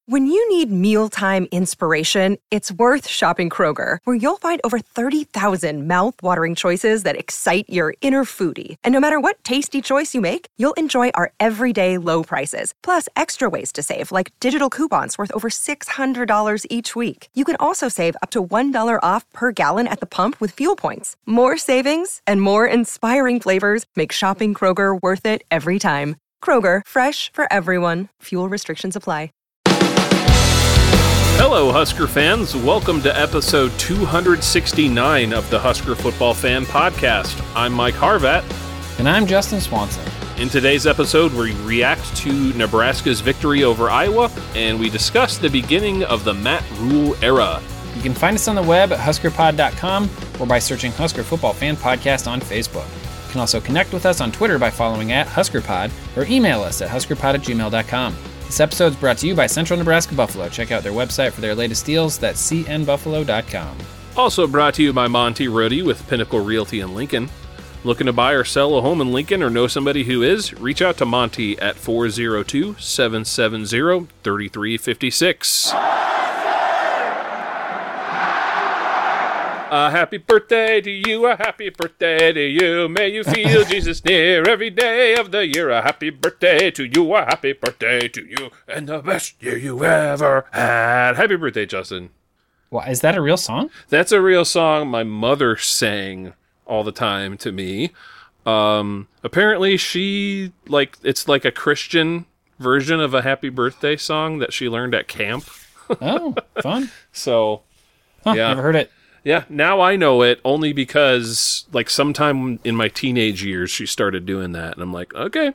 When you need mealtime inspiration, it's worth shopping Kroger, where you'll find over 30,000 mouth-watering choices that excite your inner foodie. And no matter what tasty choice you make, you'll enjoy our everyday low prices, plus extra ways to save, like digital coupons worth over $600 each week. You can also save up to $1 off per gallon at the pump with fuel points. More savings and more inspiring flavors make shopping Kroger worth it every time. Kroger, fresh for everyone. Fuel restrictions apply. Hello, Husker fans. Welcome to episode 269 of the Husker Football Fan Podcast. I'm Mike Harvat. And I'm Justin Swanson. In today's episode, we react to Nebraska's victory over Iowa, and we discuss the beginning of the Matt Rhule era. You can find us on the web at huskerpod.com or by searching Husker Football Fan Podcast on Facebook. You can also connect with us on Twitter by following at HuskerPod or email us at huskerpod@gmail.com. This episode is brought to you by Central Nebraska Buffalo. Check out their website for their latest deals. That's cnbuffalo.com. Also brought to you by Monty Rohde with Pinnacle Realty in Lincoln. Looking to buy or sell a home in Lincoln or know somebody who is? Reach out to Monty at 402-770-3356. A happy birthday to you, a happy birthday to you. May you feel Jesus near every day of the year. A happy birthday to you, a happy birthday to you, and the best year you ever had. Happy birthday, Justin. Well, is that a real song? That's a real song my mother sang all the time to me. Apparently she, it's like a Christian version of a happy birthday song that she learned at camp. Oh, fun. So, yeah. Never heard it. Yeah, now I know it only because, sometime in my teenage years, she started doing that, and I'm like, okay.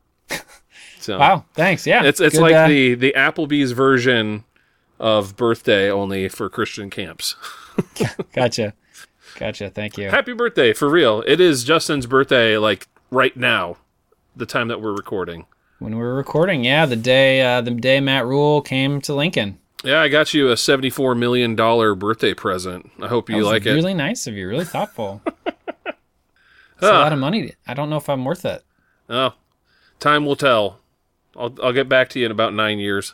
So, wow, thanks, yeah. It's good, like the Applebee's version of birthday, only for Christian camps. Gotcha, thank you. Happy birthday, for real. It is Justin's birthday, right now, the time that we're recording. When we're recording, yeah, the day Matt Rhule came to Lincoln. Yeah, I got you a $74 million birthday present. I hope you like it. Really nice of you. Really thoughtful. It's a lot of money. I don't know if I'm worth it. Oh, time will tell. I'll get back to you in about 9 years.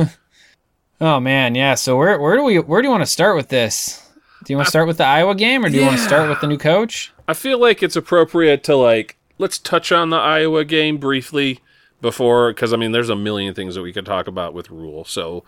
Oh man, yeah. So where do you want to start with this? Do you want to start with the Iowa game, or do you want to start with the new coach? I feel like it's appropriate to let's touch on the Iowa game briefly before, because there's a million things that we could talk about with Rhule. So.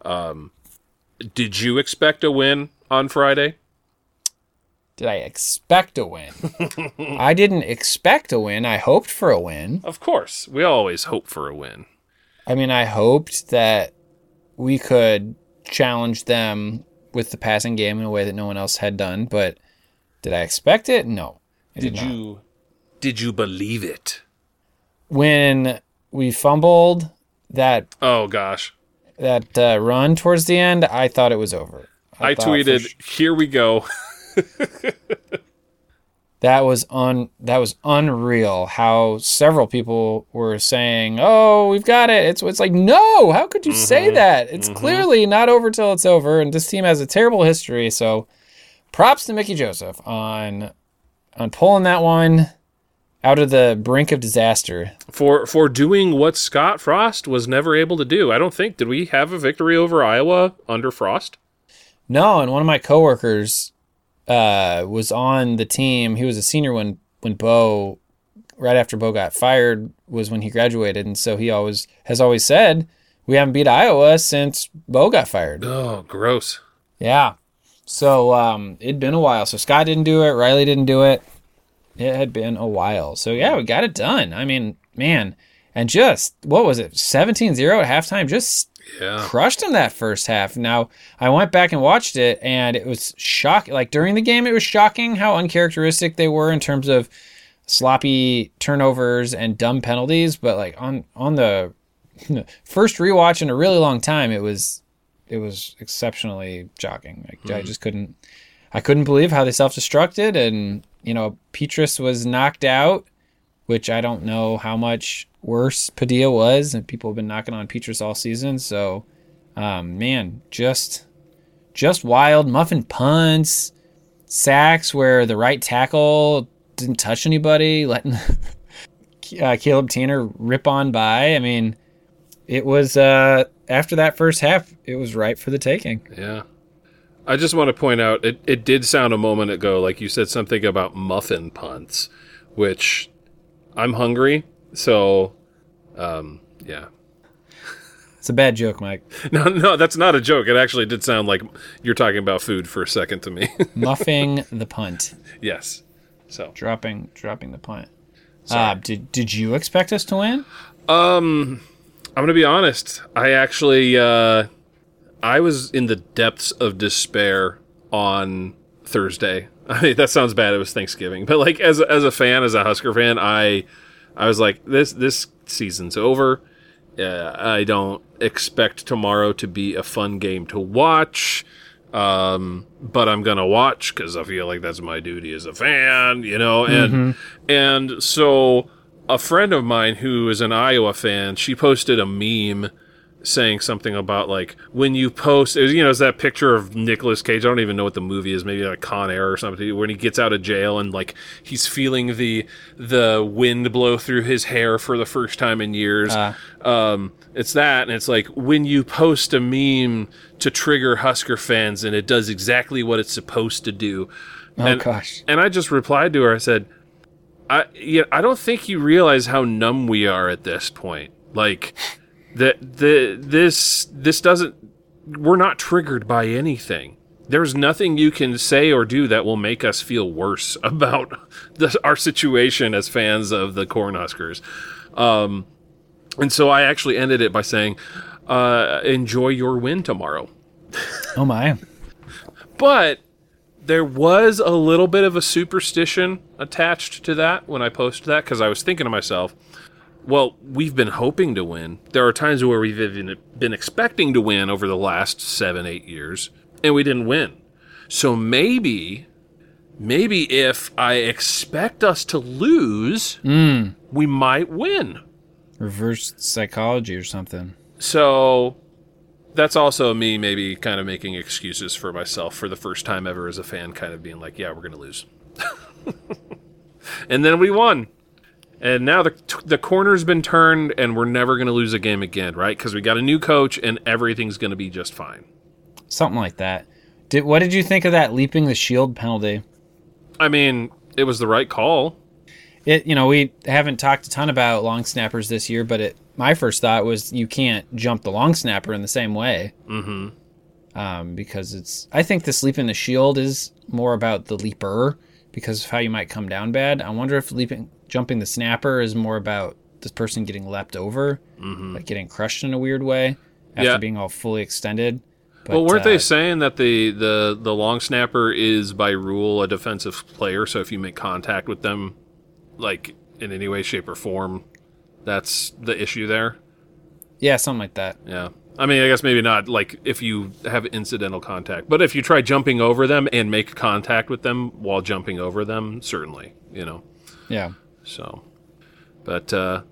Did you expect a win on Friday? Did I expect a win? I didn't expect a win. I hoped for a win. Of course. We always hope for a win. I hoped that we could challenge them with the passing game in a way that no one else had done, but did I expect it? No. Did you believe it? When we fumbled that... Oh, gosh. That run towards the end, I thought it was over. I tweeted, "Here we go." That was unreal. How several people were saying, "Oh, we've got it." It's like, no. How could you say that? It's clearly not over till it's over. And this team has a terrible history. So, props to Mickey Joseph on pulling that one out of the brink of disaster. For doing what Scott Frost was never able to do. I don't think, did we have a victory over Iowa under Frost? No, and one of my coworkers was on the team. He was a senior when Bo, right after Bo got fired, was when he graduated. And so he has always said, we haven't beat Iowa since Bo got fired. Oh, gross. Yeah. So it'd been a while. So Scott didn't do it. Riley didn't do it. It had been a while. So, yeah, we got it done. Man. And just, what was it, 17-0 at halftime? Just crushed them that first half. Now, I went back and watched it, and it was shocking. During the game, it was shocking how uncharacteristic they were in terms of sloppy turnovers and dumb penalties. But, on the first rewatch in a really long time, it was exceptionally shocking. I just couldn't believe how they self-destructed, and Petrus was knocked out, which I don't know how much worse Padilla was, and people have been knocking on Petrus all season. So, man, just wild. Muffin punts, sacks where the right tackle didn't touch anybody, letting Caleb Tanner rip on by. It was after that first half, it was ripe for the taking. Yeah. I just want to point out, it did sound a moment ago like you said something about muffin punts, which I'm hungry, so, yeah. It's a bad joke, Mike. No, that's not a joke. It actually did sound like you're talking about food for a second to me. Muffing the punt. Yes. So dropping the punt. Did you expect us to win? I'm going to be honest. I actually I was in the depths of despair on Thursday. I mean, that sounds bad. It was Thanksgiving, but like as a fan, as a Husker fan, I was like, this season's over. I don't expect tomorrow to be a fun game to watch, but I'm gonna watch because I feel like that's my duty as a fan, you know. And so a friend of mine who is an Iowa fan, she posted a meme saying something about like when you post, it's that picture of Nicolas Cage. I don't even know what the movie is, maybe like Con Air or something, when he gets out of jail and like he's feeling the wind blow through his hair for the first time in years. It's that, and it's like when you post a meme to trigger Husker fans and it does exactly what it's supposed to do. Gosh. And I just replied to her, I said, I don't think you realize how numb we are at this point. Like this doesn't, we're not triggered by anything. There's nothing you can say or do that will make us feel worse about our situation as fans of the Cornhuskers. And so I actually ended it by saying, enjoy your win tomorrow. Oh my. But there was a little bit of a superstition attached to that when I posted that, because I was thinking to myself, well, we've been hoping to win. There are times where we've even been expecting to win over the last 7-8 years, and we didn't win. So maybe if I expect us to lose, we might win. Reverse psychology or something. So that's also me maybe kind of making excuses for myself for the first time ever as a fan, kind of being like, yeah, we're going to lose. And then we won. And now the corner's been turned, and we're never going to lose a game again, right? Because we got a new coach, and everything's going to be just fine. Something like that. What did you think of that leaping the shield penalty? I mean, it was the right call. We haven't talked a ton about long snappers this year, but my first thought was you can't jump the long snapper in the same way. Mm-hmm. Because I think this leaping the shield is more about the leaper because of how you might come down bad. I wonder if jumping the snapper is more about this person getting leapt over, like getting crushed in a weird way after being all fully extended. But, weren't they saying that the long snapper is by rule a defensive player? So if you make contact with them, like in any way, shape, or form, that's the issue there? Yeah, something like that. Yeah. I mean, I guess maybe not like if you have incidental contact, but if you try jumping over them and make contact with them while jumping over them, certainly, Yeah. So, but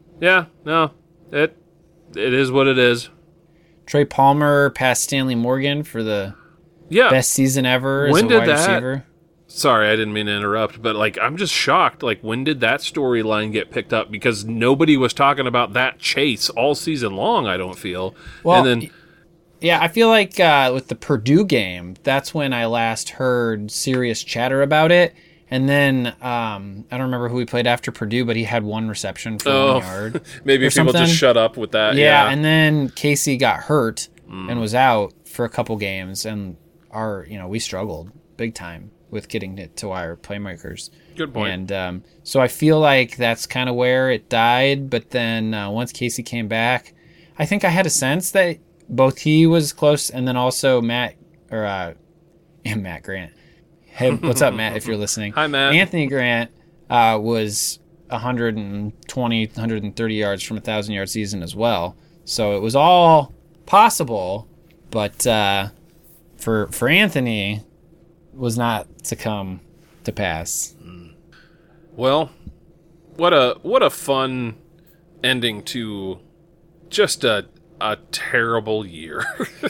it is what it is. Trey Palmer passed Stanley Morgan for the best season ever as a wide receiver. Sorry, I didn't mean to interrupt, but like I'm just shocked. Like, when did that storyline get picked up? Because nobody was talking about that chase all season long, I don't feel. Well, and then, yeah, I feel like with the Purdue game, that's when I last heard serious chatter about it. And then I don't remember who he played after Purdue, but he had one reception for 1 yard. Maybe people just shut up with that. Yeah, and then Casey got hurt and was out for a couple games, and we struggled big time with getting it to wire playmakers. Good point. And so I feel like that's kind of where it died. But then once Casey came back, I think I had a sense that both he was close, and then also Matt Grant. Hey, what's up, Matt, if you're listening? Hi, Matt. Anthony Grant was 120, 130 yards from a 1,000-yard season as well. So it was all possible, but for Anthony, was not to come to pass. Well, what a fun ending to just a terrible year.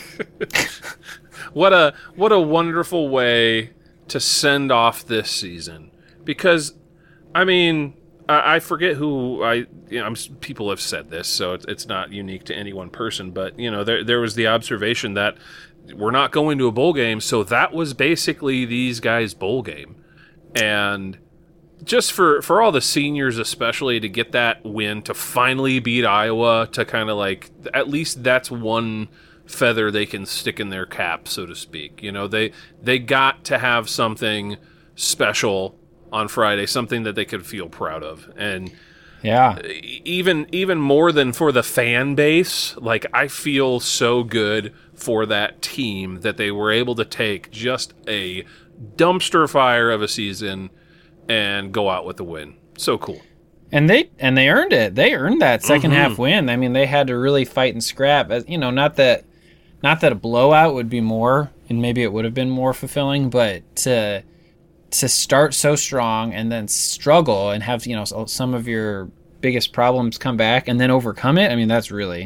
What a wonderful way to send off this season. Because, I mean, I forget who people have said this, so it's not unique to any one person. But there was the observation that we're not going to a bowl game, so that was basically these guys' bowl game, and just for all the seniors especially to get that win, to finally beat Iowa, to kind of like at least that's one feather they can stick in their cap, so to speak. They got to have something special on Friday, something that they could feel proud of. And yeah, even more than for the fan base, like I feel so good for that team that they were able to take just a dumpster fire of a season and go out with the win. So cool. And they earned it. They earned that second half win. I mean, they had to really fight and scrap. Not that a blowout would be more, and maybe it would have been more fulfilling, but to start so strong and then struggle and have some of your biggest problems come back and then overcome it. I mean, it's really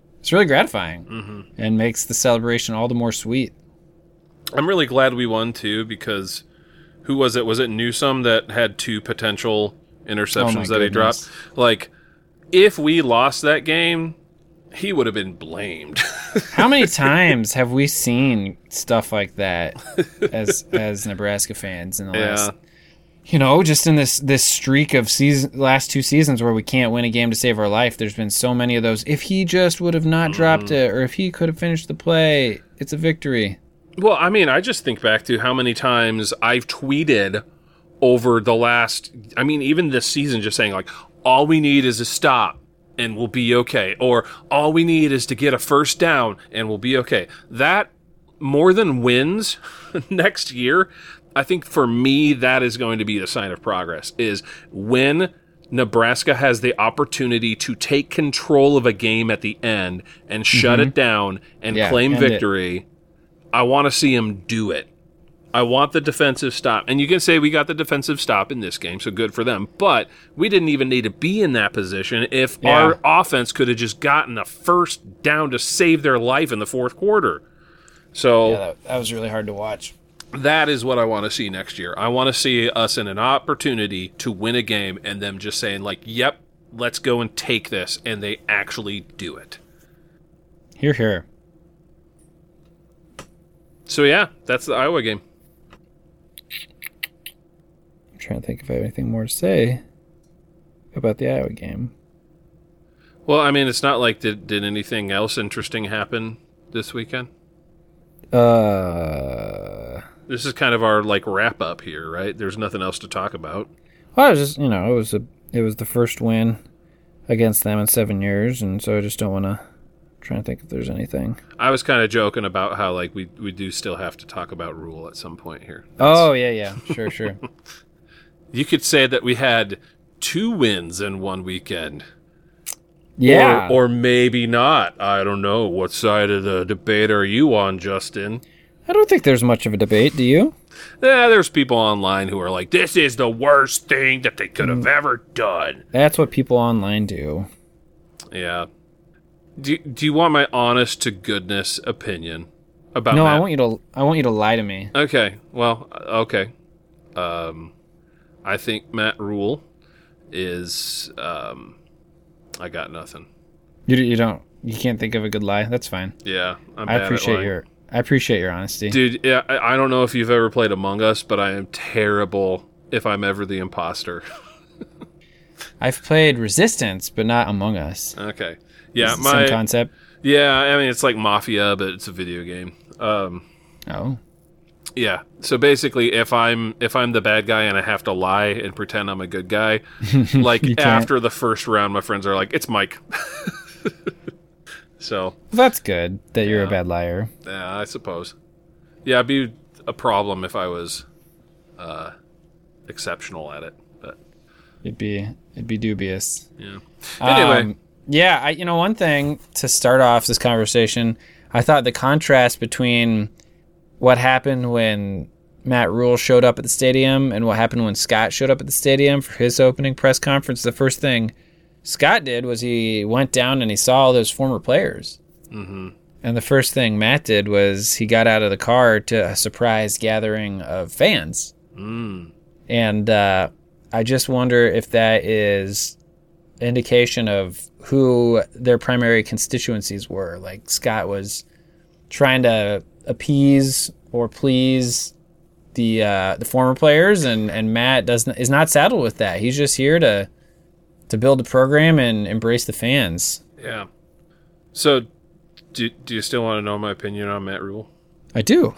gratifying and makes the celebration all the more sweet. I'm really glad we won too, because who was it? Was it Newsome that had 2 potential interceptions that he dropped? Like, if we lost that game, he would have been blamed. How many times have we seen stuff like that as Nebraska fans in the last, just in this streak of last 2 seasons where we can't win a game to save our life? There's been so many of those. If he just would have not dropped it, or if he could have finished the play, it's a victory. Well, I mean, I just think back to how many times I've tweeted over the last, even this season, just saying, like, all we need is a stop and we'll be okay. Or all we need is to get a first down and we'll be okay. That, more than wins next year, I think for me, that is going to be the sign of progress, is when Nebraska has the opportunity to take control of a game at the end and shut it down and claim victory. I want to see him do it. I want the defensive stop. And you can say we got the defensive stop in this game, so good for them. But we didn't even need to be in that position if our offense could have just gotten a first down to save their life in the fourth quarter. So that was really hard to watch. That is what I want to see next year. I want to see us in an opportunity to win a game and them just saying, like, yep, let's go and take this, and they actually do it. Hear, hear. So, yeah, that's the Iowa game. I'm trying to think if I have anything more to say about the Iowa game. Well, I mean, it's not like did anything else interesting happen this weekend? This is kind of our, like, wrap-up here, right? There's nothing else to talk about. Well, it was just, it was the first win against them in 7 years, and so I just don't want to try and think if there's anything. I was kind of joking about how, like, we do still have to talk about Rule at some point here. Oh, yeah. Sure. You could say that we had 2 wins in one weekend. Yeah. Or maybe not. I don't know. What side of the debate are you on, Justin? I don't think there's much of a debate, do you? Yeah, there's people online who are like, this is the worst thing that they could have ever done. That's what people online do. Yeah. Do you want my honest to goodness opinion about No, Matt? I want you to lie to me. Okay. Well, okay. I think Matt Rule is I got nothing. You can't think of a good lie. That's fine. Yeah, I appreciate your honesty. Dude, yeah, I don't know if you've ever played Among Us, but I am terrible if I'm ever the imposter. I've played Resistance, but not Among Us. Okay. Yeah, Same concept. Yeah, I mean, it's like Mafia, but it's a video game. Oh. Yeah. So basically, if I'm the bad guy and I have to lie and pretend I'm a good guy, like after the first round, my friends are like, "It's Mike." So that's good that you're a bad liar. Yeah, I suppose. Yeah, it'd be a problem if I was exceptional at it, but it'd be dubious. Yeah. Anyway. One thing to start off this conversation, I thought the contrast between what happened when Matt Rule showed up at the stadium and what happened when Scott showed up at the stadium for his opening press conference, the first thing Scott did was he went down and he saw all those former players. Mm-hmm. And the first thing Matt did was he got out of the car to a surprise gathering of fans. Mm. And I I just wonder if that is indication of who their primary constituencies were. Like Scott was trying to appease or please the former players, and Matt is not saddled with that. He's just here to build a program and embrace the fans. Yeah. So, do you still want to know my opinion on Matt Rule? I do.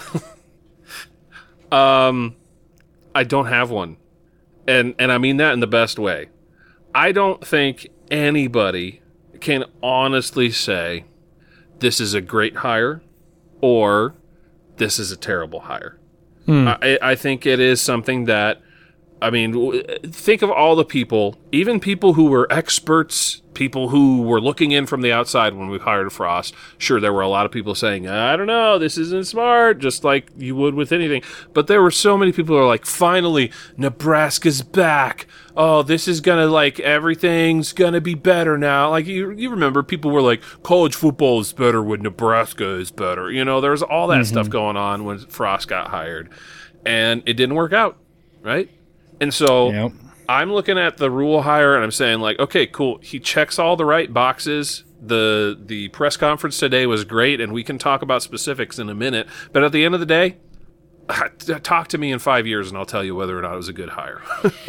I don't have one, and I mean that in the best way. I don't think anybody can honestly say this is a great hire or this is a terrible hire. I think it is something that, I mean, think of all the people, even people who were experts, people who were looking in from the outside when we hired Frost. Sure, there were a lot of people saying, I don't know, this isn't smart, just like you would with anything. But there were so many people who are like, finally, Nebraska's back. Oh, this is going to, like, everything's going to be better now. Like, you remember people were like, college football is better when Nebraska is better. You know, there's all that stuff going on when Frost got hired. And it didn't work out, right? And so I'm looking at the Rule hire and I'm saying, like, okay, cool. He checks all the right boxes. The press conference today was great, and we can talk about specifics in a minute. But at the end of the day, talk to me in 5 years and I'll tell you whether or not it was a good hire.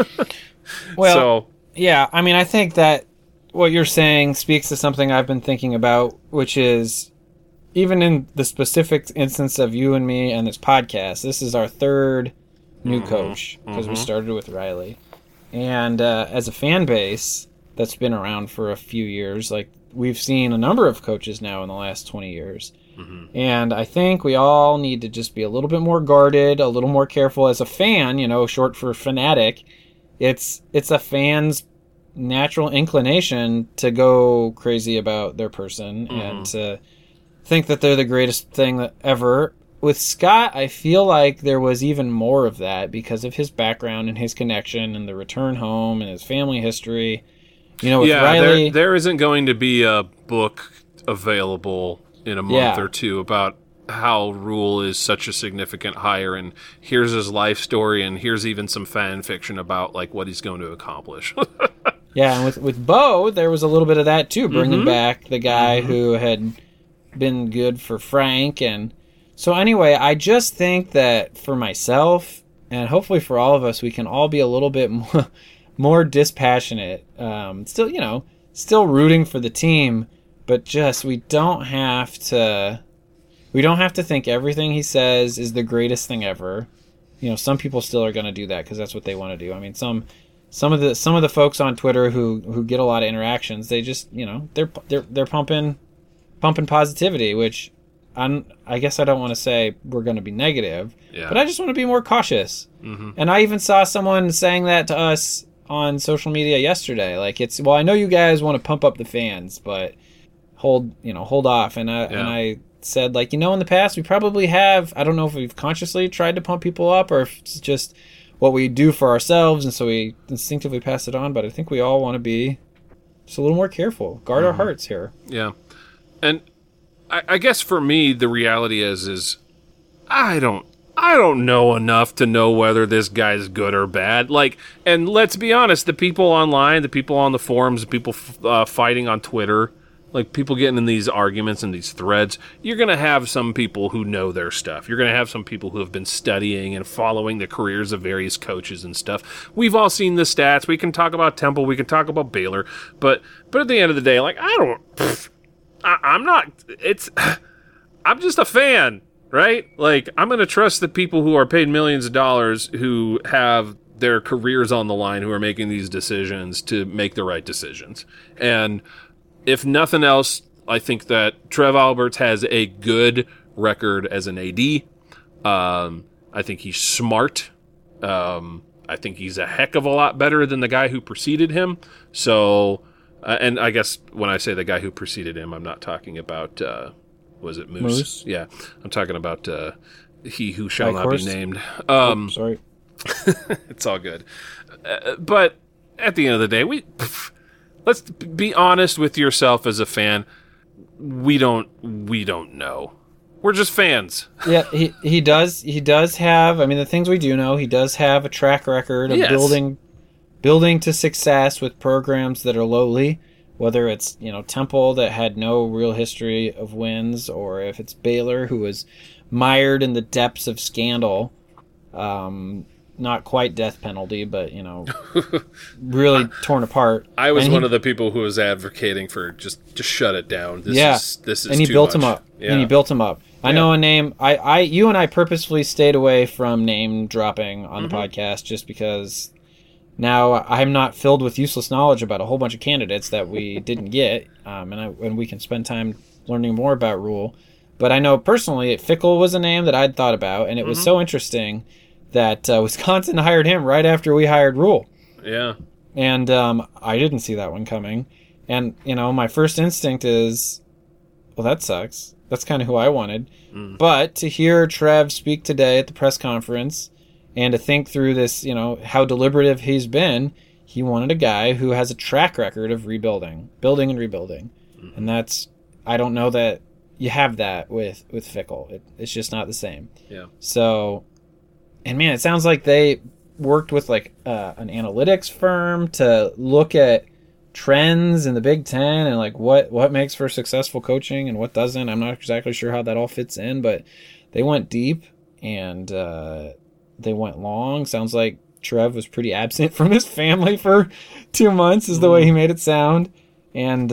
Well, yeah, I mean, I think that what you're saying speaks to something I've been thinking about, which is, even in the specific instance of you and me and this podcast, this is our third new coach, because we started with Riley. And as a fan base that's been around for a few years, like, we've seen a number of coaches now in the last 20 years. And I think we all need to just be a little bit more guarded, a little more careful. As a fan, you know, short for fanatic, it's a fan's natural inclination to go crazy about their person and to think that they're the greatest thing ever. With Scott, I feel like there was even more of that because of his background and his connection and the return home and his family history. You know, with Riley, there isn't going to be a book available in a month or two about how Rule is such a significant hire, and here's his life story, and here's even some fan fiction about, like, what he's going to accomplish. Yeah, and with Bo, there was a little bit of that too, bringing back the guy who had been good for Frank. And so anyway, I just think that for myself, and hopefully for all of us, we can all be a little bit more dispassionate. Still rooting for the team, but just we don't have to think everything he says is the greatest thing ever. You know, some people still are going to do that because that's what they want to do. I mean, some of the folks on Twitter who get a lot of interactions, they just, you know, they're pumping positivity, which I guess I don't want to say we're going to be negative, but I just want to be more cautious. And I even saw someone saying that to us on social media yesterday. Like, I know you guys want to pump up the fans, but hold off. And I said, like, you know, in the past we probably have. I don't know if we've consciously tried to pump people up or if it's just what we do for ourselves, and so we instinctively pass it on. But I think we all want to be just a little more careful, guard our hearts here. Yeah, and I guess for me the reality is I don't know enough to know whether this guy's good or bad. Like, and let's be honest, the people online, the people on the forums, the people fighting on Twitter, like people getting in these arguments and these threads, you're going to have some people who know their stuff. You're going to have some people who have been studying and following the careers of various coaches and stuff. We've all seen the stats. We can talk about Temple. We can talk about Baylor. But at the end of the day, like, I'm just a fan, right? Like, I'm going to trust the people who are paid millions of dollars, who have their careers on the line, who are making these decisions to make the right decisions. And if nothing else, I think that Trev Alberts has a good record as an AD. I think he's smart. I think he's a heck of a lot better than the guy who preceded him. So, and I guess when I say the guy who preceded him, I'm not talking about, was it Moose? Yeah. I'm talking about he who shall not be named. Sorry. It's all good. But at the end of the day, let's be honest with yourself as a fan. We don't know. We're just fans. Yeah, he does have, I mean, the things we do know, he does have a track record of building to success with programs that are lowly, whether it's, Temple that had no real history of wins, or if it's Baylor who was mired in the depths of scandal. Not quite death penalty, but, really torn apart. I was one of the people who was advocating for just shut it down. This is and he too built much. him up. Yeah. And he built him up. I know a name. You and I purposefully stayed away from name dropping on the podcast just because now I'm not filled with useless knowledge about a whole bunch of candidates that we didn't get, and we can spend time learning more about Rule. But I know personally, Fickle was a name that I'd thought about, and it was so interesting that Wisconsin hired him right after we hired Rule. Yeah. And I didn't see that one coming. And, my first instinct is, well, that sucks. That's kind of who I wanted. But to hear Trev speak today at the press conference and to think through this, how deliberative he's been, he wanted a guy who has a track record of building and rebuilding. And that's, I don't know that you have that with Fickle. It's just not the same. Yeah. So... And man, it sounds like they worked with like an analytics firm to look at trends in the Big Ten and like what makes for successful coaching and what doesn't. I'm not exactly sure how that all fits in, but they went deep and they went long. Sounds like Trev was pretty absent from his family for 2 months, is the way he made it sound. And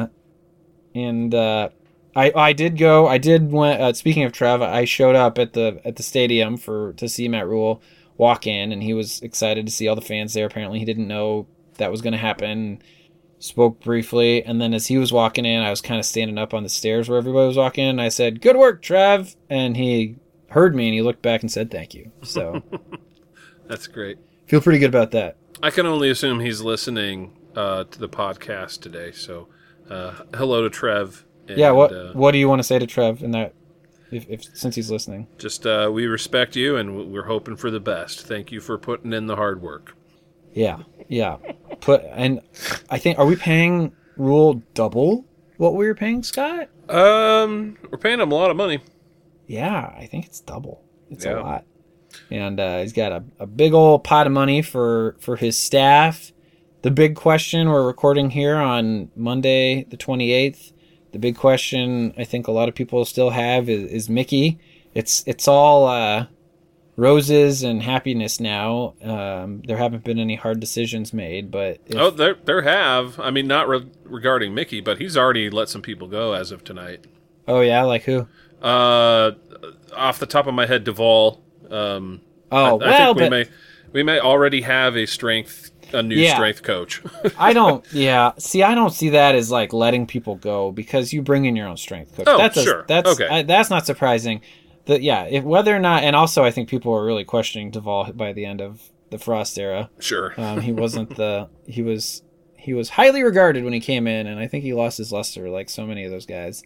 I did go. Speaking of Trev, I showed up at the stadium to see Matt Rule walk in, and he was excited to see all the fans there. Apparently, he didn't know that was going to happen. Spoke briefly, and then as he was walking in, I was kind of standing up on the stairs where everybody was walking in, and I said, "Good work, Trev," and he heard me, and he looked back and said, "Thank you." So that's great. Feel pretty good about that. I can only assume he's listening to the podcast today. So, hello to Trev. And, what do you want to say to Trev in that, if since he's listening? Just we respect you, and we're hoping for the best. Thank you for putting in the hard work. Yeah. And I think, are we paying Rule double what we were paying Scott? We're paying him a lot of money. Yeah, I think it's double. It's a lot. And he's got a big old pot of money for his staff. The big question, we're recording here on Monday the 28th. The big question I think a lot of people still have is Mickey. It's all roses and happiness now. There haven't been any hard decisions made, but there have. I mean, not regarding Mickey, but he's already let some people go as of tonight. Oh yeah, like who? Off the top of my head, Duvall. I think we may already have a new strength coach. I don't see that as like letting people go because you bring in your own strength coach. Sure. That's okay. That's not surprising. Whether or not, and also I think people were really questioning Duvall by the end of the Frost era. Sure. He wasn't he was highly regarded when he came in, and I think he lost his luster like so many of those guys.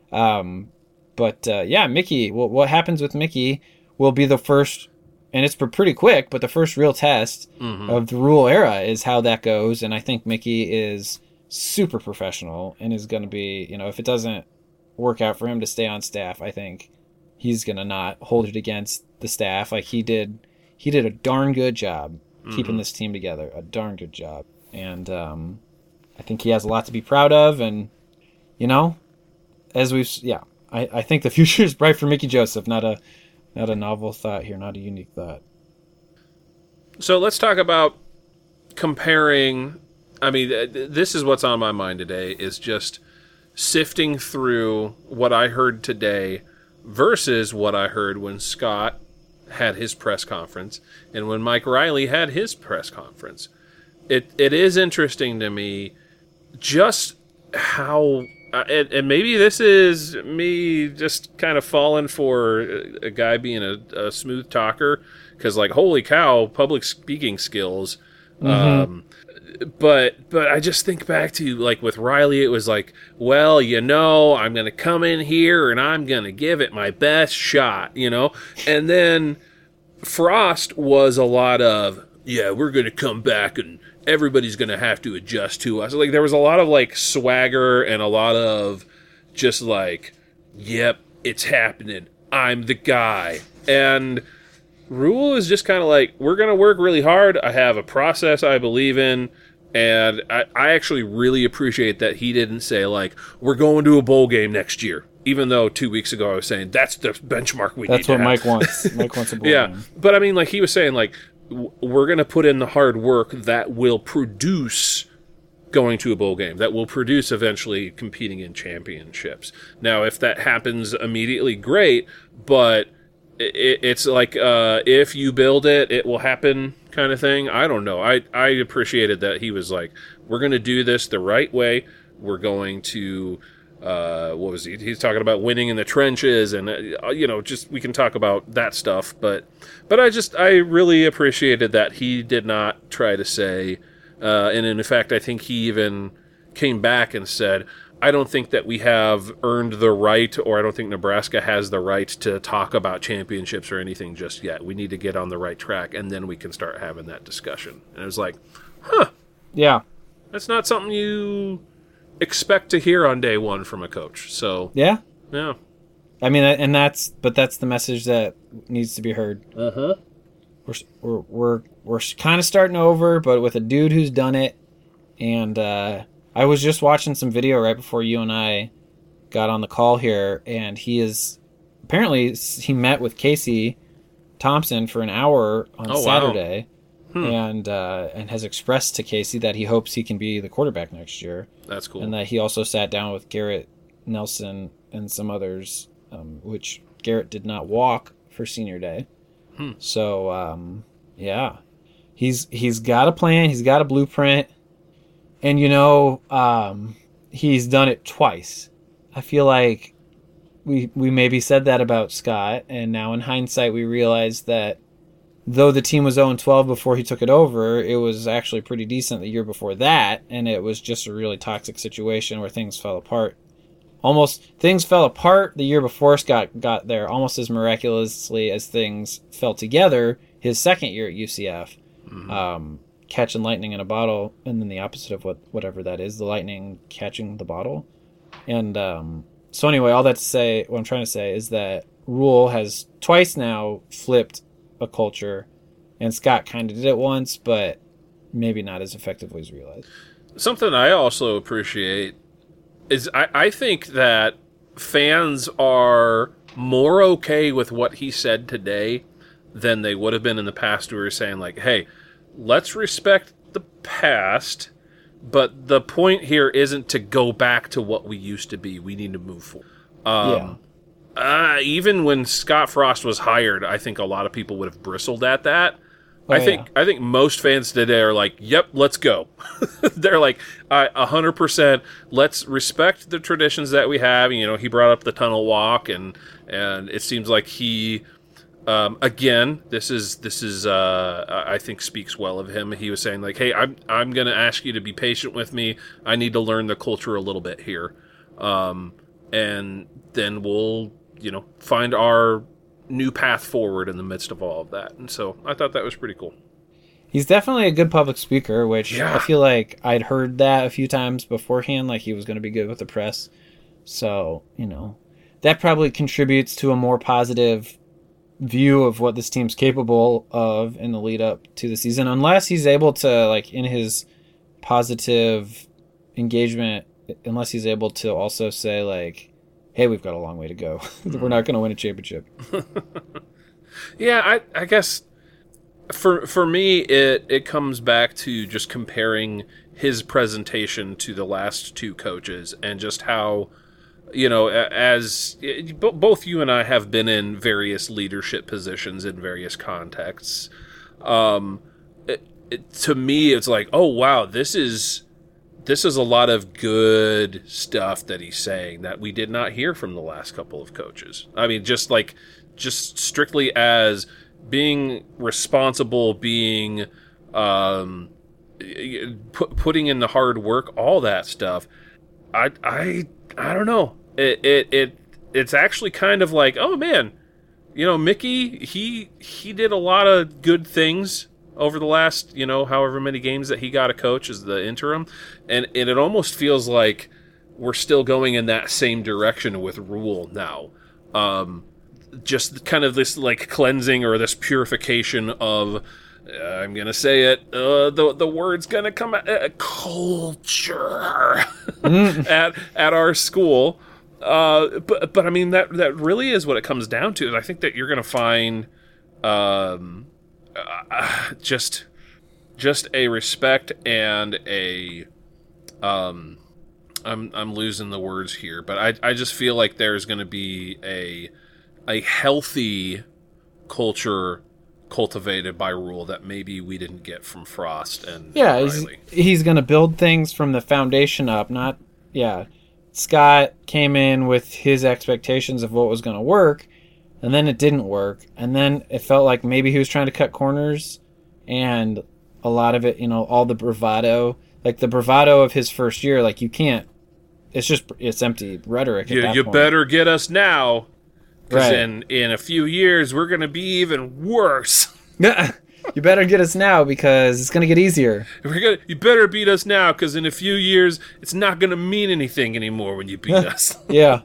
Mickey. What happens with Mickey will be the first. And it's pretty quick, but the first real test of the Rule era is how that goes. And I think Mickey is super professional and is going to be, if it doesn't work out for him to stay on staff, I think he's going to not hold it against the staff. Like he did a darn good job keeping this team together, a darn good job. And I think he has a lot to be proud of. And, I think the future is bright for Mickey Joseph, not a novel thought here, not a unique thought. So let's talk about comparing. I mean, this is what's on my mind today, is just sifting through what I heard today versus what I heard when Scott had his press conference and when Mike Riley had his press conference. It is interesting to me just how... and maybe this is me just kind of falling for a guy being a smooth talker, because like, holy cow, public speaking skills. But I just think back to like with Riley, it was like, well, I'm going to come in here and I'm going to give it my best shot, and then Frost was a lot of, we're going to come back and everybody's going to have to adjust to us. Like there was a lot of like swagger and a lot of just like, yep, it's happening. I'm the guy. And Rule is just kind of like, we're going to work really hard. I have a process I believe in. And I actually really appreciate that he didn't say, like, we're going to a bowl game next year. Even though 2 weeks ago I was saying, that's the benchmark we need to have. That's what Mike wants. Mike wants a bowl game. But I mean, like, he was saying, like, we're going to put in the hard work that will produce going to a bowl game, that will produce eventually competing in championships. Now, if that happens immediately, great, but it's like, if you build it, it will happen kind of thing. I don't know. I appreciated that he was like, we're going to do this the right way. We're going to, what was he? He's talking about winning in the trenches and, just, we can talk about that stuff. But I really appreciated that he did not try to say, and in fact, I think he even came back and said, I don't think that we have earned the right, or I don't think Nebraska has the right to talk about championships or anything just yet. We need to get on the right track, and then we can start having that discussion. And it was like, yeah, that's not something you expect to hear on day one from a coach. So yeah. I mean, that's the message that needs to be heard. We're kind of starting over, but with a dude who's done it, and I was just watching some video right before you and I got on the call here, and he met with Casey Thompson for an hour on Saturday, and has expressed to Casey that he hopes he can be the quarterback next year. That's cool. And that he also sat down with Garrett Nelson and some others, which Garrett did not walk for senior day. So, yeah, he's got a plan. He's got a blueprint. And, he's done it twice. I feel like we maybe said that about Scott, and now in hindsight we realize that though the team was 0-12 before he took it over, it was actually pretty decent the year before that, and it was just a really toxic situation where things fell apart. Things fell apart the year before Scott got there, almost as miraculously as things fell together his second year at UCF. Catching lightning in a bottle, and then the opposite of whatever that is, the lightning catching the bottle. And so anyway, all that to say, what I'm trying to say is that Rule has twice now flipped a culture, and Scott kind of did it once, but maybe not as effectively as realized. Something I also appreciate is I think that fans are more okay with what he said today than they would have been in the past, who were saying, like, hey, let's respect the past, but the point here isn't to go back to what we used to be. We need to move forward. Even when Scott Frost was hired, I think a lot of people would have bristled at that. I think most fans today are like, yep, let's go. They're like, 100%, let's respect the traditions that we have. He brought up the tunnel walk, and it seems like he... again, this is I think speaks well of him. He was saying, like, hey, I'm going to ask you to be patient with me. I need to learn the culture a little bit here. And then we'll, find our new path forward in the midst of all of that. And so I thought that was pretty cool. He's definitely a good public speaker, which I feel like I'd heard that a few times beforehand, like he was going to be good with the press. So, that probably contributes to a more positive view of what this team's capable of in the lead up to the season, unless he's able to, like, in his positive engagement, unless he's able to also say, like, hey, we've got a long way to go. We're not going to win a championship. Yeah, I guess for me, it comes back to just comparing his presentation to the last two coaches, and just how, as both you and I have been in various leadership positions in various contexts, to me, it's like, oh, wow, this is a lot of good stuff that he's saying that we did not hear from the last couple of coaches. I mean, just strictly as being responsible, being putting in the hard work, all that stuff. I don't know. It's actually kind of like, oh man, Mickey, he did a lot of good things over the last, however many games that he got to coach as the interim. And it almost feels like we're still going in that same direction with Rule now. just kind of this like cleansing or this purification of, I'm gonna say it, the word's gonna come out, culture at our school. But I mean that really is what it comes down to. And I think that you're gonna find just a respect and a I'm losing the words here, but I just feel like there's going to be a healthy culture cultivated by Rule that maybe we didn't get from Frost and Riley. He's going to build things from the foundation up, not Scott came in with his expectations of what was going to work, and then it didn't work, and then it felt like maybe he was trying to cut corners, and a lot of it, all the bravado, like the bravado of his first year, like you can't. It's empty rhetoric. You better get us now, because in a few years we're going to be even worse. You better get us now because it's going to get easier. You better beat us now because in a few years it's not going to mean anything anymore when you beat us. Yeah.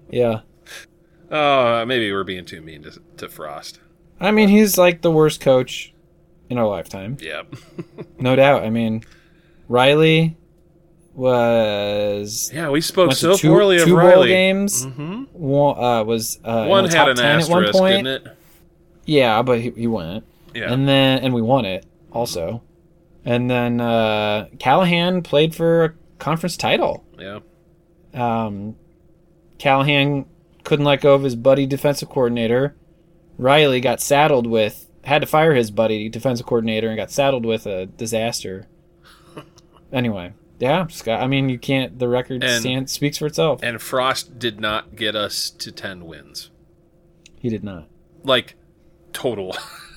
Maybe we're being too mean to Frost. I mean, he's like the worst coach in our lifetime. Yeah. No doubt. I mean, Riley was... Yeah, we spoke so poorly of Riley. 2 bowl games. Mm-hmm. One had an asterisk, at one point. didn't it? Yeah, but he won it. Yeah. And we won it also. And then Callahan played for a conference title. Yeah. Callahan couldn't let go of his buddy defensive coordinator. Riley had to fire his buddy defensive coordinator and got saddled with a disaster. Anyway, yeah, Scott. I mean, you can't. The record speaks for itself. And Frost did not get us to 10 wins. He did not. Like, total.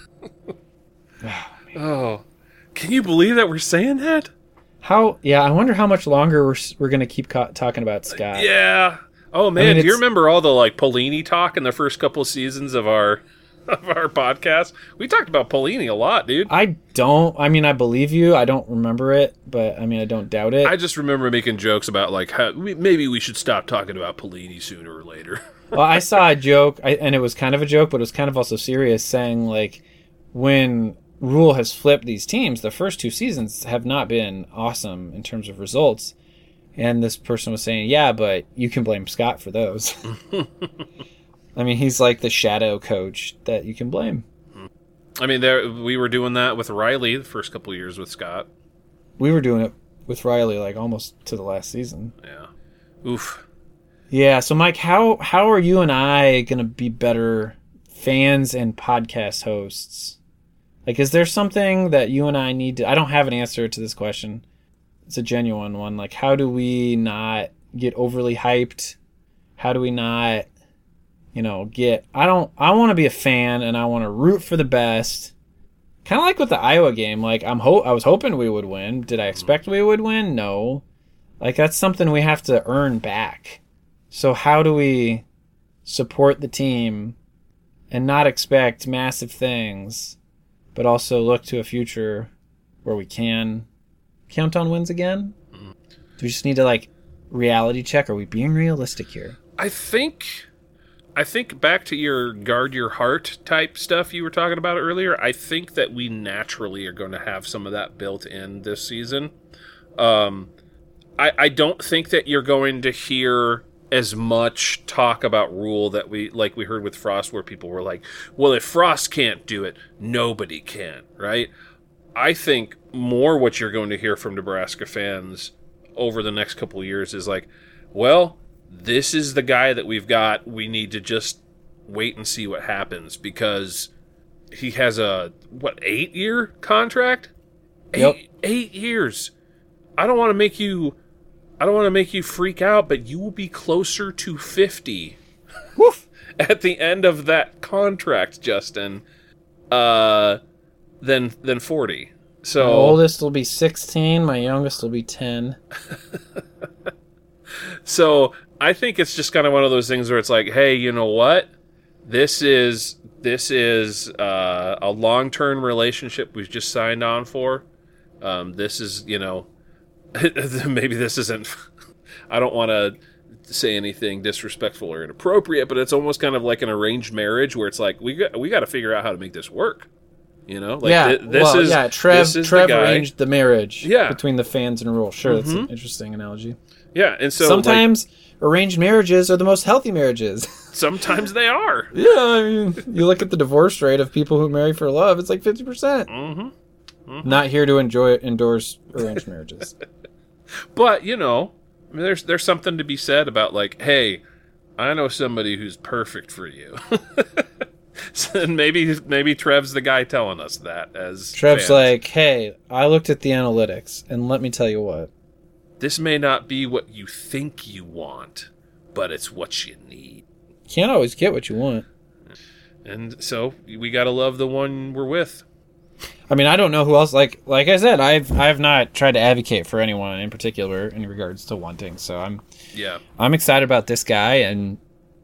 Oh, can you believe that we're saying that? I wonder how much longer we're going to keep talking about Scott. Yeah. Oh man, do you remember all the like Pelini talk in the first couple of seasons of our podcast? We talked about Pelini a lot, dude. I believe you. I don't remember it, but I mean, I don't doubt it. I just remember making jokes about like how maybe we should stop talking about Pelini sooner or later. Well, I saw a joke, and it was kind of a joke, but it was kind of also serious, saying like when Rule has flipped these teams, the first 2 seasons have not been awesome in terms of results. And this person was saying, yeah, but you can blame Scott for those. I mean, he's like the shadow coach that you can blame. I mean, we were doing that with Riley the first couple of years with Scott. We were doing it with Riley like almost to the last season. Yeah. Oof. Yeah, so Mike, how are you and I going to be better fans and podcast hosts? Like, is there something that you and I need to... I don't have an answer to this question. It's a genuine one. Like, how do we not get overly hyped? How do we not, get... I want to be a fan, and I want to root for the best. Kind of like with the Iowa game. Like, I was hoping we would win. Did I expect we would win? No. Like, that's something we have to earn back. So how do we support the team and not expect massive things, but also look to a future where we can count on wins again? Do we just need to reality check? Are we being realistic here? I think back to your guard your heart type stuff you were talking about earlier. I think that we naturally are going to have some of that built in this season. I don't think that you're going to hear as much talk about Rule that we heard with Frost, where people were like, well, if Frost can't do it, nobody can, right? I think more what you're going to hear from Nebraska fans over the next couple of years is like, well, this is the guy that we've got. We need to just wait and see what happens, because he has a 8-year contract? Yep. 8 years. I don't want to make you freak out, but you will be closer to 50 Woof. at the end of that contract, Justin, than 40. So my oldest will be 16. My youngest will be 10. So I think it's just kind of one of those things where it's like, hey, you know what? This is a long-term relationship we've just signed on for. This is, maybe this isn't. I don't want to say anything disrespectful or inappropriate, but it's almost kind of like an arranged marriage where it's like we got to figure out how to make this work. You know, like Trev arranged the marriage between the fans and Rule. Sure, that's an interesting analogy. Yeah, and so sometimes arranged marriages are the most healthy marriages. Sometimes they are. Yeah, I mean, you look at the divorce rate of people who marry for love, it's like 50%. Not here to endorse arranged marriages. But, you know, I mean, there's something to be said about, like, hey, I know somebody who's perfect for you. And maybe Trev's the guy telling us that as Trev's fans. like, hey, I looked at the analytics, and let me tell you what. This may not be what you think you want, but it's what you need. Can't always get what you want. And so we got to love the one we're with. I mean, I don't know who else. Like I said, I've not tried to advocate for anyone in particular in regards to wanting. So I'm excited about this guy, and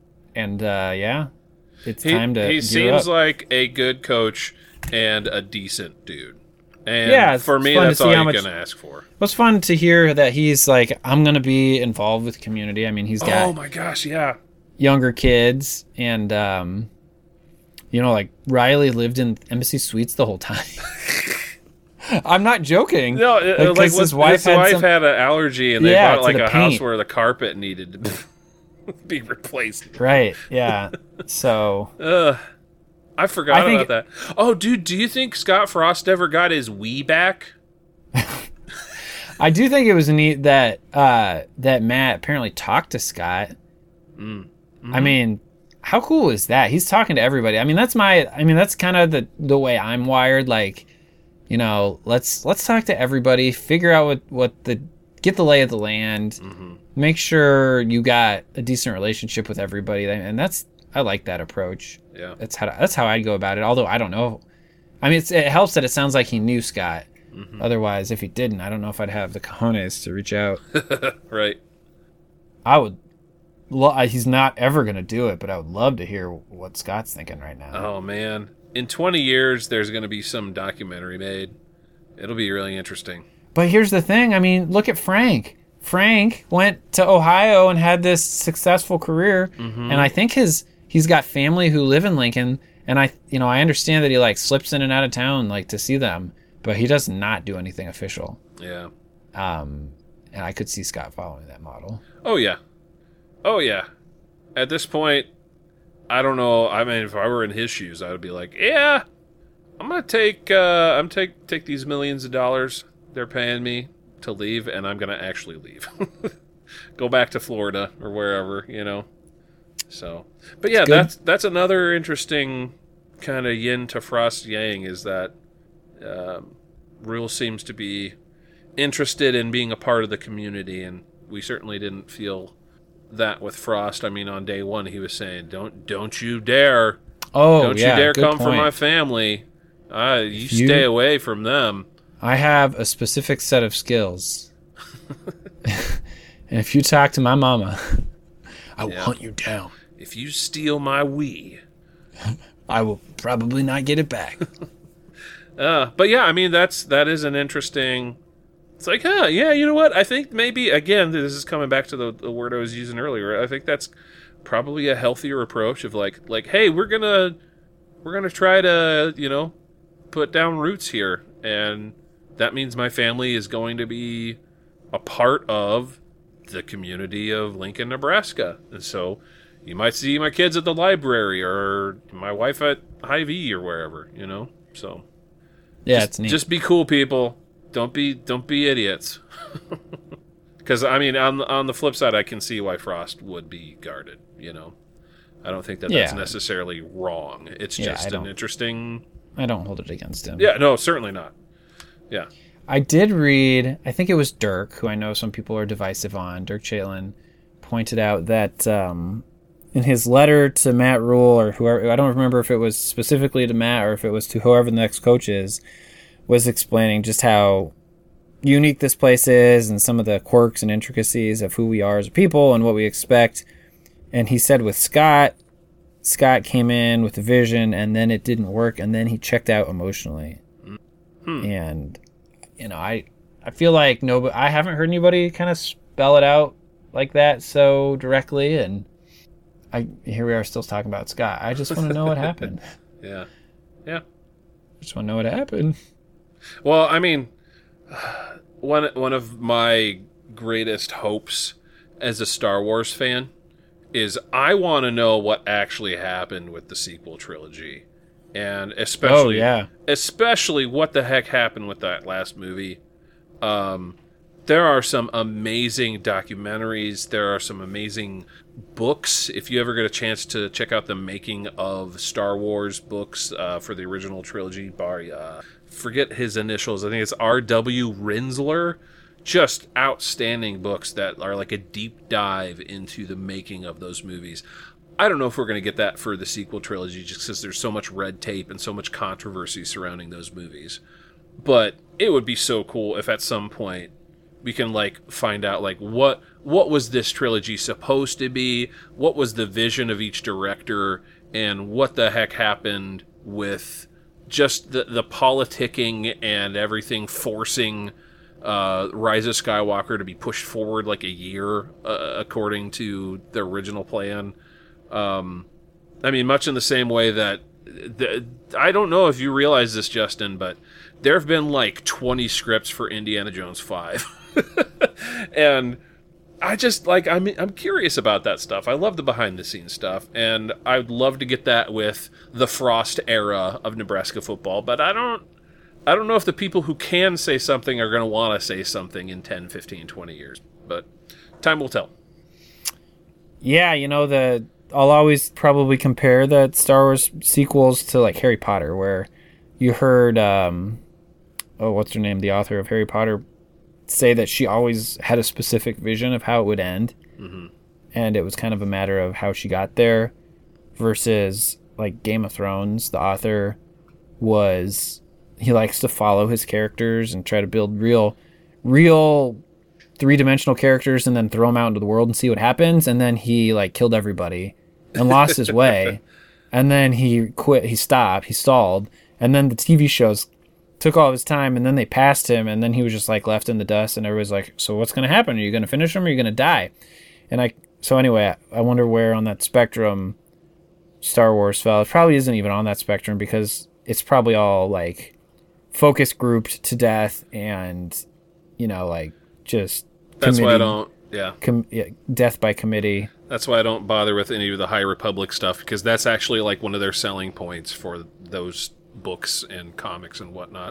it's time to. He seems like a good coach and a decent dude. And for me, that's all you can ask for. It was fun to hear that he's like, I'm going to be involved with the community. I mean, he's got oh my gosh, yeah, younger kids, and like Riley lived in Embassy Suites the whole time. I'm not joking. No, like his wife had an allergy, and they bought like a house where the carpet needed to be replaced. Right? Yeah. So. I forgot about that. Oh, dude, do you think Scott Frost ever got his Wii back? I do think it was neat that Matt apparently talked to Scott. Mm-hmm. I mean, how cool is that? He's talking to everybody. I mean, that's kind of the way I'm wired. Like, you know, let's talk to everybody, figure out get the lay of the land, make sure you got a decent relationship with everybody, and I like that approach. Yeah, that's how I'd go about it. Although I don't know. I mean, it helps that it sounds like he knew Scott. Mm-hmm. Otherwise, if he didn't, I don't know if I'd have the cojones to reach out. Right. I would. He's not ever going to do it, but I would love to hear what Scott's thinking right now. Oh man, in 20 years, there's going to be some documentary made. It'll be really interesting. But here's the thing. I mean, look at Frank. Frank went to Ohio and had this successful career, and I think he's got family who live in Lincoln, and I understand that he like slips in and out of town like to see them, but he does not do anything official. Yeah. And I could see Scott following that model. Oh yeah. At this point, I don't know. I mean, if I were in his shoes, I would be like, yeah, I'm gonna take these millions of dollars they're paying me to leave, and I'm gonna actually leave. Go back to Florida or wherever, you know. So, but yeah, that's another interesting kind of yin to Frost yang is that Rule seems to be interested in being a part of the community, and we certainly didn't feel that with Frost. I mean, on day one, he was saying, "Don't you dare! Don't you dare come for my family! You stay away from them." I have a specific set of skills, and if you talk to my mama, I will hunt you down. If you steal my Wii, I will probably not get it back. But yeah, I mean, that is an interesting. It's like, yeah, you know what? I think maybe again, this is coming back to the word I was using earlier. I think that's probably a healthier approach of like, hey, we're gonna try to put down roots here, and that means my family is going to be a part of the community of Lincoln, Nebraska, and so. You might see my kids at the library or my wife at Hy-Vee or wherever, So, yeah, it's neat. Just be cool, people. Don't be idiots. Because I mean, on the flip side, I can see why Frost would be guarded. I don't think that's necessarily wrong. It's just an interesting. I don't hold it against him. Yeah, no, certainly not. Yeah, I did read. I think it was Dirk, who I know some people are divisive on. Dirk Chalin pointed out that. In his letter to Matt Rule or whoever, I don't remember if it was specifically to Matt or if it was to whoever the next coach is, was explaining just how unique this place is and some of the quirks and intricacies of who we are as a people and what we expect. And he said with Scott came in with a vision and then it didn't work and then he checked out emotionally. And, I feel like I haven't heard anybody kind of spell it out like that so directly, and here we are still talking about Scott. I just want to know what happened. Yeah. Just want to know what happened. Well, I mean, one of my greatest hopes as a Star Wars fan is I want to know what actually happened with the sequel trilogy, and especially what the heck happened with that last movie. There are some amazing documentaries. There are some amazing books. If you ever get a chance to check out the making of Star Wars books for the original trilogy by, forget his initials, I think it's R.W. Rinsler. Just outstanding books that are like a deep dive into the making of those movies. I don't know if we're going to get that for the sequel trilogy just because there's so much red tape and so much controversy surrounding those movies. But it would be so cool if at some point we can like find out like what was this trilogy supposed to be, what was the vision of each director, and what the heck happened with just the politicking and everything forcing Rise of Skywalker to be pushed forward like a year according to the original plan. I mean, much in the same way that I don't know if you realize this, Justin, but there have been like 20 scripts for Indiana Jones 5. And I just like I'm curious about that stuff. I love the behind the scenes stuff, and I'd love to get that with the Frost era of Nebraska football, but I don't know if the people who can say something are going to want to say something in 10, 15, 20 years, but time will tell. Yeah, I'll always probably compare the Star Wars sequels to like Harry Potter, where you heard what's her name, the author of Harry Potter, say that she always had a specific vision of how it would end. Mm-hmm. And it was kind of a matter of how she got there, versus like Game of Thrones. The author he likes to follow his characters and try to build real three-dimensional characters and then throw them out into the world and see what happens. And then he like killed everybody and lost his way. And then he quit. He stopped. He stalled. And then the TV shows took all of his time, and then they passed him, and then he was just like left in the dust, and everybody's like, so what's going to happen? Are you going to finish him, or are you going to die? So anyway, I wonder where on that spectrum Star Wars fell. It probably isn't even on that spectrum, because it's probably all like focus grouped to death, and like just that's why I don't death by committee. That's why I don't bother with any of the High Republic stuff, because that's actually like one of their selling points for those books and comics and whatnot.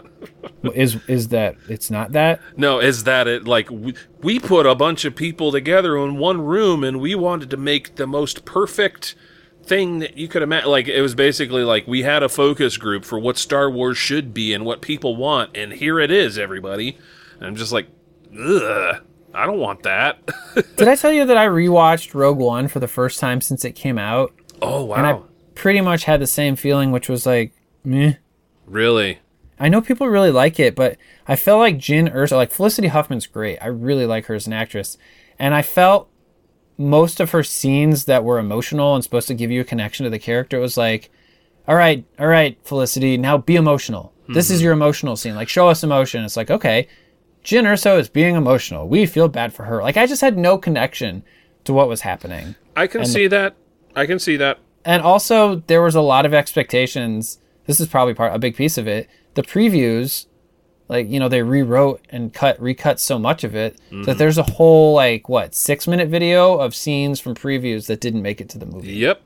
is that it's not that? No, is that it like we put a bunch of people together in one room and we wanted to make the most perfect thing that you could imagine. Like, it was basically like we had a focus group for what Star Wars should be and what people want, and here it is, everybody. And I'm just like, ugh, I don't want that. Did I tell you that I rewatched Rogue One for the first time since it came out? Oh, wow. And I pretty much had the same feeling, which was like, meh. Really? I know people really like it, but I felt like Jyn Erso, like Felicity Huffman's great. I really like her as an actress. And I felt most of her scenes that were emotional and supposed to give you a connection to the character was like, all right, Felicity, now be emotional. Mm-hmm. This is your emotional scene. Like, show us emotion. It's like, okay, Jyn Erso is being emotional. We feel bad for her. Like, I just had no connection to what was happening. I can see that. And also, there was a lot of expectations. This is probably a big piece of it. The previews, like, they rewrote and recut so much of it that there's a whole, 6-minute video of scenes from previews that didn't make it to the movie. Yep.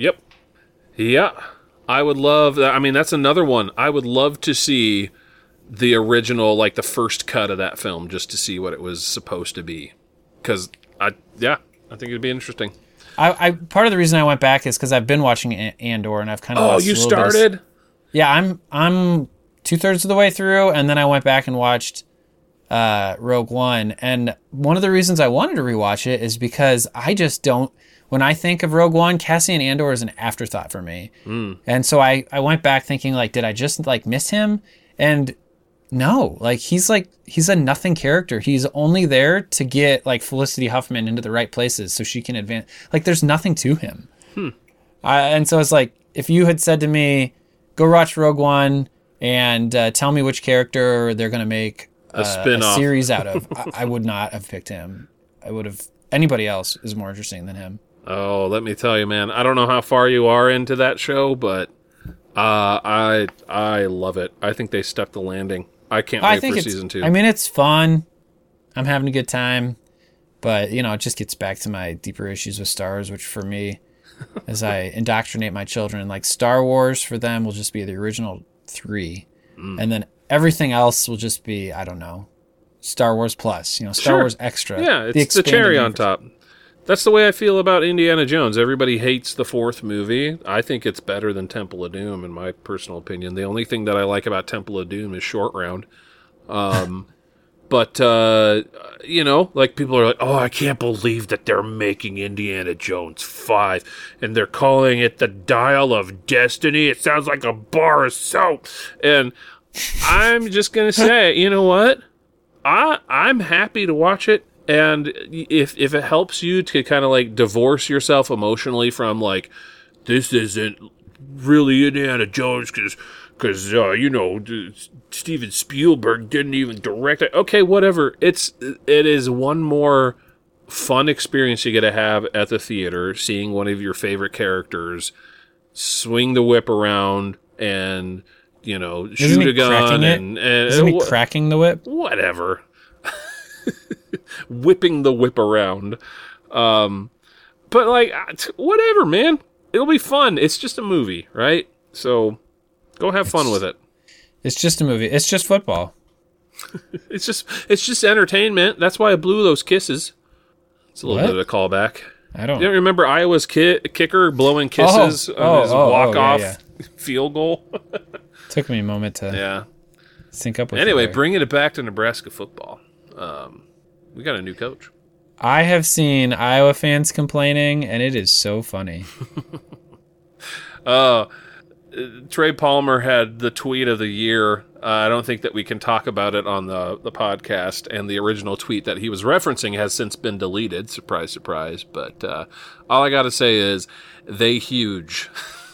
Yeah. I would love that. I mean, that's another one. I would love to see the original, like the first cut of that film, just to see what it was supposed to be. Because, I think it'd be interesting. I part of the reason I went back is because I've been watching Andor, and I've kind of lost you started? Yeah, I'm 2/3 of the way through, and then I went back and watched Rogue One. And one of the reasons I wanted to rewatch it is because I just don't. When I think of Rogue One, Cassian Andor is an afterthought for me. And so I went back thinking, did I just miss him? And no, he's a nothing character. He's only there to get Felicity Huffman into the right places so she can advance. There's nothing to him. And so it's if you had said to me, go watch Rogue One and tell me which character they're going to make a spin-off series out of, I would not have picked him. I would have anybody else is more interesting than him. Oh, let me tell you, man. I don't know how far you are into that show, but I love it. I think they stepped the landing. I can't wait for season 2. I mean, it's fun. I'm having a good time. But, it just gets back to my deeper issues with Star Wars, which for me, as I indoctrinate my children, like Star Wars for them will just be the original 3. And then everything else will just be, I don't know, Star Wars Plus, Star Wars Extra. Yeah, it's the cherry on top. That's the way I feel about Indiana Jones. Everybody hates the 4th movie. I think it's better than Temple of Doom, in my personal opinion. The only thing that I like about Temple of Doom is Short Round. But, like people are like, oh, I can't believe that they're making Indiana Jones 5 and they're calling it the Dial of Destiny. It sounds like a bar of soap. And I'm just going to say, you know what? I'm happy to watch it. And if it helps you to kind of like divorce yourself emotionally from like, this isn't really Indiana Jones because Steven Spielberg didn't even direct it. Okay, whatever. It is one more fun experience you get to have at the theater, seeing one of your favorite characters swing the whip around and, shoot a gun. Isn't he cracking the whip? Whatever. Whipping the whip around. But, like, whatever, man. It'll be fun. It's just a movie, right? So go have fun with it. It's just a movie. It's just football. It's just entertainment. That's why I blew those kisses. It's a little bit of a callback. I don't. You don't remember Iowa's kicker blowing kisses on his walk-off field goal? Took me a moment to sync up with Anyway, bringing it back to Nebraska football. We got a new coach. I have seen Iowa fans complaining, and it is so funny. Trey Palmer had the tweet of the year. I don't think that we can talk about it on the podcast, and the original tweet that he was referencing has since been deleted. Surprise, surprise. But all I got to say is, they huge.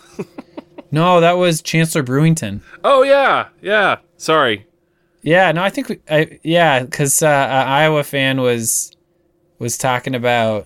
No, that was Chancellor Brewington. Oh, yeah. Sorry. Yeah, no, I think, because Iowa fan was talking about,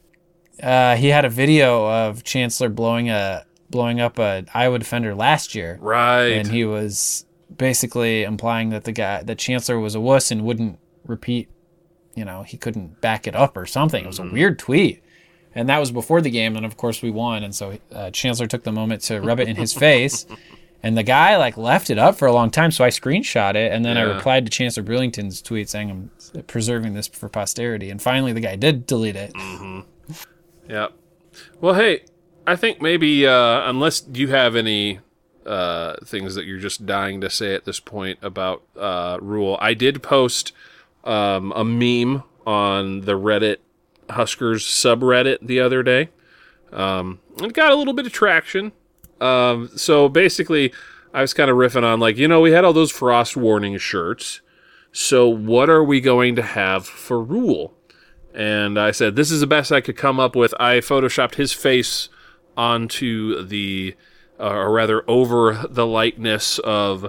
he had a video of Chancellor blowing up an Iowa defender last year. Right. And he was basically implying that the Chancellor was a wuss and wouldn't repeat, he couldn't back it up or something. It was a weird tweet. And that was before the game, and of course we won. And so Chancellor took the moment to rub it in his face. And the guy left it up for a long time, so I screenshot it, and then I replied to Chancellor Brewington's tweet saying I'm preserving this for posterity. And finally the guy did delete it. Mm-hmm. Yeah. Well, hey, I think maybe unless you have any things that you're just dying to say at this point about Rhule, I did post a meme on the Reddit Huskers subreddit the other day. It got a little bit of traction. So basically, I was kind of riffing on we had all those frost warning shirts. So what are we going to have for Rhule? And I said, this is the best I could come up with. I photoshopped his face onto the, or rather over the likeness of,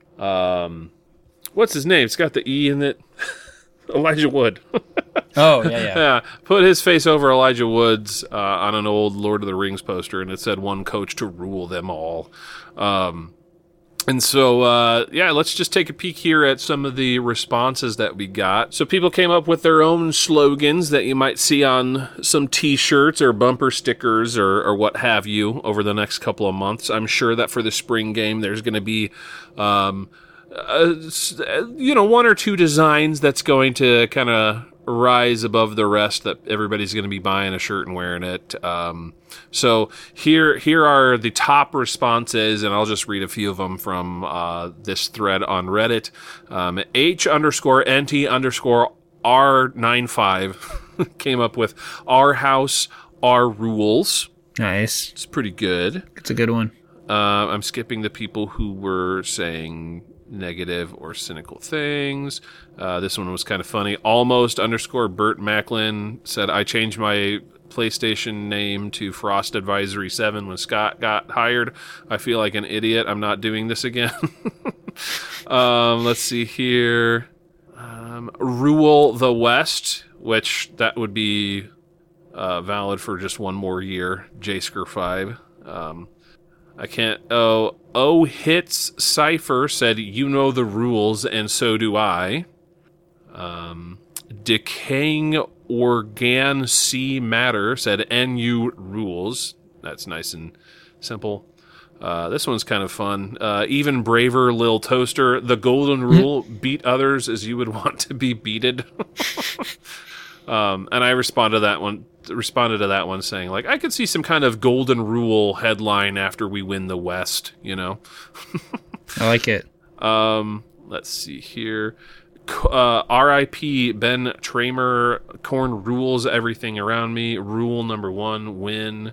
what's his name? It's got the E in it. Elijah Wood. Oh, yeah. Put his face over Elijah Wood's on an old Lord of the Rings poster, and it said one coach to rule them all. And so, let's just take a peek here at some of the responses that we got. So people came up with their own slogans that you might see on some T-shirts or bumper stickers or what have you over the next couple of months. I'm sure that for the spring game, there's going to be one or two designs that's going to kind of rise above the rest, that everybody's going to be buying a shirt and wearing it. So here are the top responses, and I'll just read a few of them from this thread on Reddit. H_NT_R95 came up with our house, our rules. Nice. It's pretty good. It's a good one. I'm skipping the people who were saying negative or cynical things. This one was kind of funny. Almost_Bert Macklin said, I changed my PlayStation name to Frost Advisory 7 when Scott got hired. I feel like an idiot. I'm not doing this again. Let's see here. Rhule the West which that would be valid for just one more year. Jasker 5. I can't. Oh, Hits Cypher said, "You know the rules, and so do I." Decaying Organ C Matter said, "NU rules." That's nice and simple. This one's kind of fun. Even Braver Lil Toaster, "The golden rule: beat others as you would want to be beated." And I responded to that one saying, like, I could see some kind of golden rule headline after we win the West, you know? I like it. Let's see here. R.I.P. Ben Tramer, Corn rules everything around me. Rule number 1, win.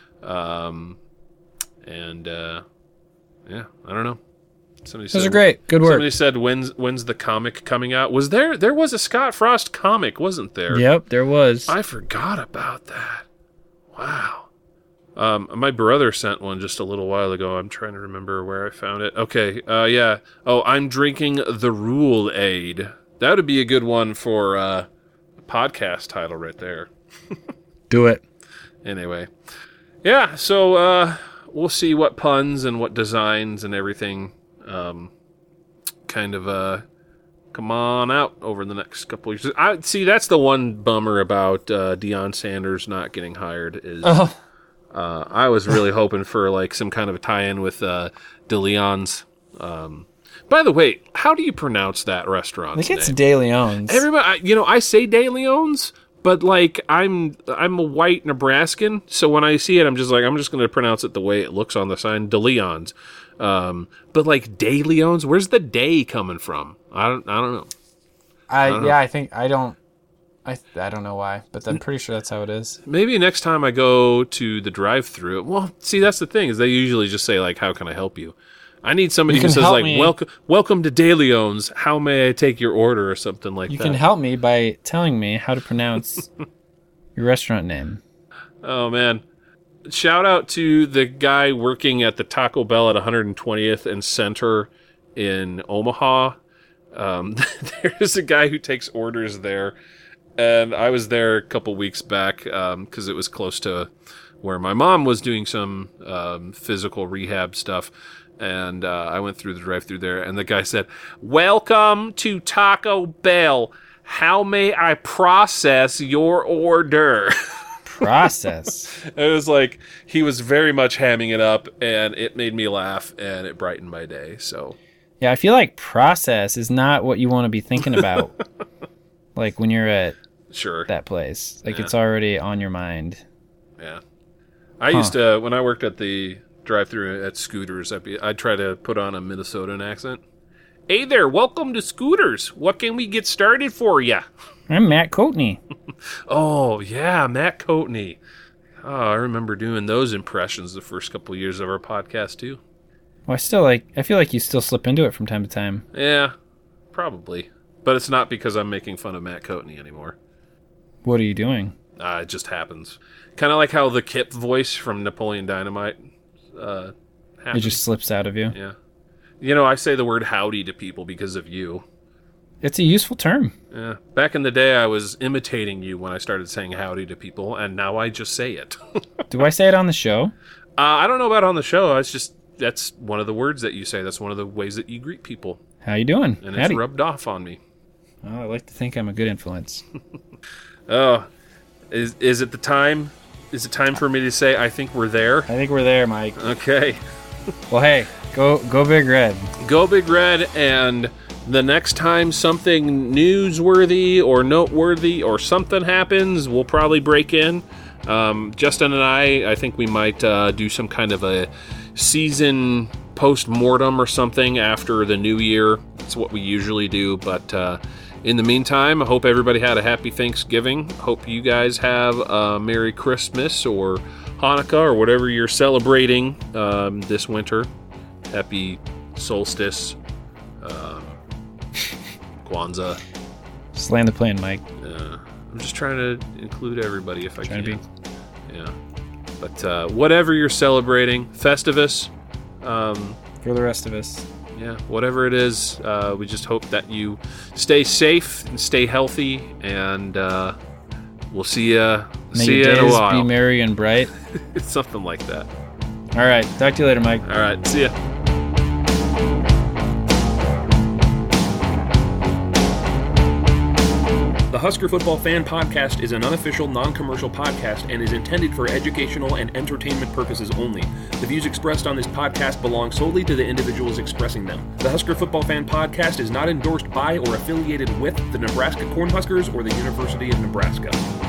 Yeah, I don't know. Those are great. Good work. Somebody said, when's the comic coming out? There was a Scott Frost comic, wasn't there? Yep, there was. I forgot about that. Wow. My brother sent one just a little while ago. I'm trying to remember where I found it. Okay, yeah. Oh, I'm drinking the Rule Aid. That would be a good one for a podcast title right there. Do it. Anyway. Yeah, so we'll see what puns and what designs and everything kind of come on out over the next couple of years. See, that's the one bummer about Deion Sanders not getting hired is I was really hoping for like some kind of a tie-in with DeLeon's. By the way, how do you pronounce that restaurant? I think it's De Leon's. Everybody, I say De Leon's, but like I'm a white Nebraskan, so when I see it, I'm just going to pronounce it the way it looks on the sign, De Leon's. But like De Leon's, where's the day coming from? I don't know. I don't know why, but I'm pretty sure that's how it is. Maybe next time I go to the drive-thru. Well, see, that's the thing is they usually just say like, "How can I help you?" I need somebody who says like, "Welcome to De Leon's. How may I take your order?" or something like that. You can help me by telling me how to pronounce your restaurant name. Oh man. Shout out to the guy working at the Taco Bell at 120th and Center in Omaha. There's a guy who takes orders there, and I was there a couple weeks back because it was close to where my mom was doing some physical rehab stuff, and I went through the drive-thru there, and the guy said, "Welcome to Taco Bell. How may I process your order?" Process. It was like he was very much hamming it up, and it made me laugh, and it brightened my day. So yeah, I feel like process is not what you want to be thinking about like when you're at that place. Like it's already on your mind. Yeah. I used to, when I worked at the drive-thru at Scooters, I'd try to put on a Minnesotan accent. "Hey there, welcome to Scooters. What can we get started for you?" I'm Matt Coatney. Oh, yeah, Matt Coatney. Oh, I remember doing those impressions the first couple of years of our podcast, too. Well, I feel like you still slip into it from time to time. Yeah, probably. But it's not because I'm making fun of Matt Coatney anymore. What are you doing? It just happens. Kind of like how the Kip voice from Napoleon Dynamite happens. It just slips out of you? Yeah. I say the word howdy to people because of you. It's a useful term. Yeah. Back in the day, I was imitating you when I started saying howdy to people, and now I just say it. Do I say it on the show? I don't know about on the show. That's one of the words that you say. That's one of the ways that you greet people. How you doing? And it's rubbed off on me. Oh, I like to think I'm a good influence. Oh, is it the time? Is it time for me to say I think we're there? I think we're there, Mike. Okay. Well, hey, go Big Red. Go Big Red, and the next time something newsworthy or noteworthy or something happens, we'll probably break in. Justin and I think we might do some kind of a season post-mortem or something after the new year. That's what we usually do, but in the meantime, I hope everybody had a happy Thanksgiving. Hope you guys have a Merry Christmas or Hanukkah or whatever you're celebrating this winter. Happy solstice. Kwanzaa. Just land the plane, Mike. I'm just trying to include everybody if I can. Yeah. But whatever you're celebrating, Festivus. For the rest of us. whatever it is, we just hope that you stay safe and stay healthy, and we'll see you in a while. Be merry and bright. It's something like that. All right. Talk to you later, Mike. All right. See ya. The Husker Football Fan Podcast is an unofficial, non-commercial podcast and is intended for educational and entertainment purposes only. The views expressed on this podcast belong solely to the individuals expressing them. The Husker Football Fan Podcast is not endorsed by or affiliated with the Nebraska Cornhuskers or the University of Nebraska.